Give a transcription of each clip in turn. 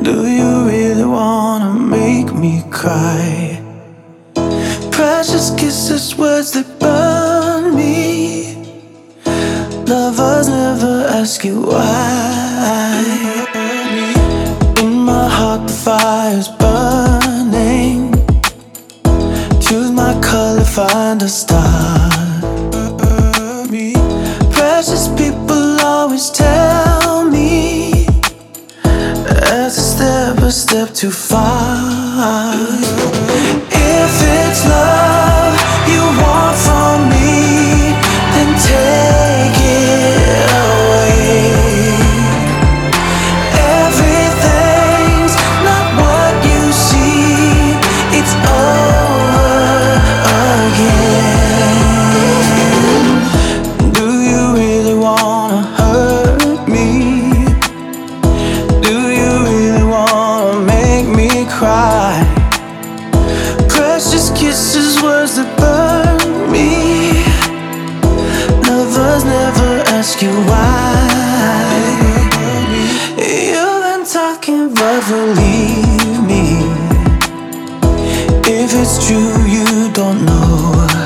Do you really wanna make me cry? Precious kisses, words that burn me. Lovers never ask you why. In my heart the fire's burning. Choose my color, find a star. Precious people always tell me as a step too far. If it's love you want from me, then take it away. Everything's not what you see, it's over again. Do you really wanna hurt me? Do you really wanna make me cry? Precious kisses, words that burn me. Lovers never ask you why. You've been talking but believe me. If it's true you don't know.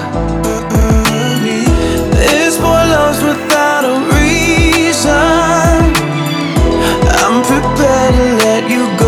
This boy loves without a reason. I'm prepared to let you go.